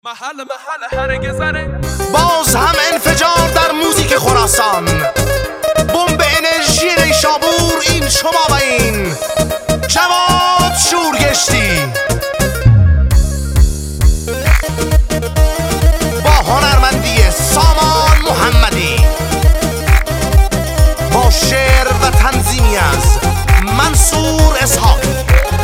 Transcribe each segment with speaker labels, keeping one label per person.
Speaker 1: محل هرگز
Speaker 2: باز هم انفجار در موزیک خراسان، بمب انرژی نیشابور، این شما و این جواد شورگشتی با هنرمندی سامان محمدی، با شعر و تنظیمی از منصور اسحاقی.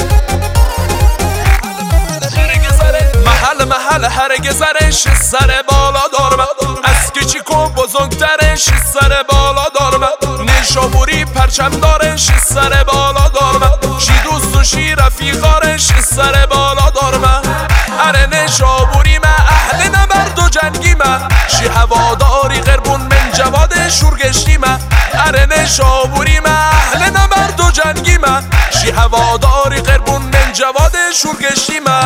Speaker 1: محل هرگزرش سر بالا دارم، از کچیکو بزرگترش سر بالا دارم، نیشابوری پرچم دارش سر بالا دارم، شی دوست و شی رفیقارش سر بالا دارم. اره نیشابوری ما اهل نبرد و جنگی ما، شی هواداری قربون من جواد شورگشتی ما. اره نیشابوری ما اهل نبرد و جنگی ما، شی هواداری قربون من جواد شورگشتی ما.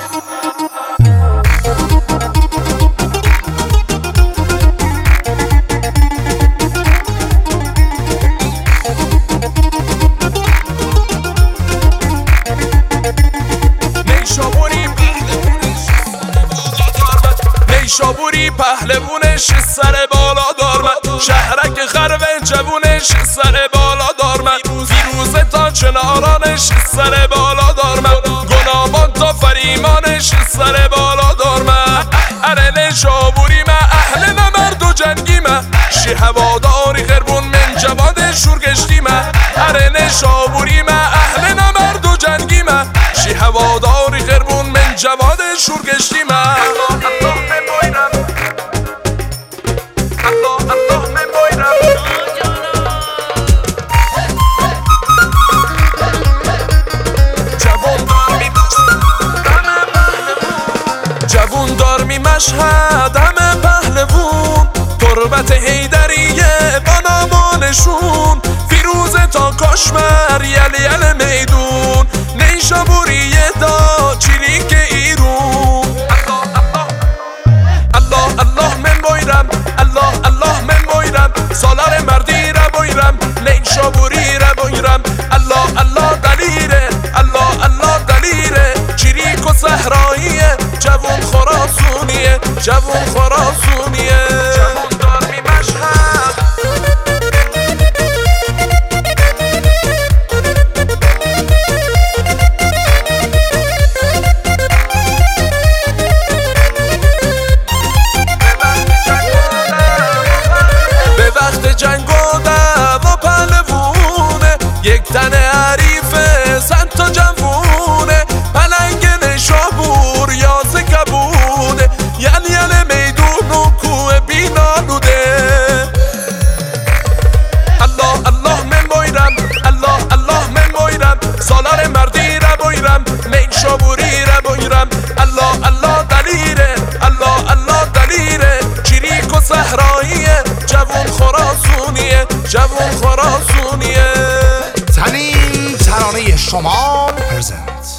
Speaker 1: نیشابوری پهلوونش سر بالا دارم، شهرک خرو جوونش سر بالا دارم، فیروزه تا چنارانش سر بالا دارم، گنابان تا فریمانش سر بالا دارم. اره نیشابوری ما اهل نبرد و جنگی ما، شی هواداری قربون من جواد شورگشتی ما. اره نیشابوری ما اهل نبرد و جنگی ما، شی هواداری قربون من جواد شورگشتی ما. جوون دار می مشهد همه پهلوون، تربت حیدریه با نامانشون، فیروزه تا کاشمر یل میدون، نیشابوریه دا چیلیک ایرون. الله الله من بایرم، الله الله من بایرم، سالار مردی را بایرم، نیشابوری را بایرم. الله الله دلیره، الله الله دلیره، چیریک و صحراییه، جوون خراسونیه، جوون خراسونیه. جوون دار می مشهد به وقت جنگ و دعوا پهلوونه، یک تن حریفه صد تا جوونه، پلنگ نیشابور یازه کبوده، یل میدون و کوه بینالوده. الله الله من بایرم، الله الله من بایرم، سالار مردی را بایرم، نیشابوری را بایرم. الله الله دلیره، الله الله دلیره، چیریک و صحراییه، جوون خراسونیه، جوون خراسونیه.
Speaker 2: تنین ترانه شما پرزنت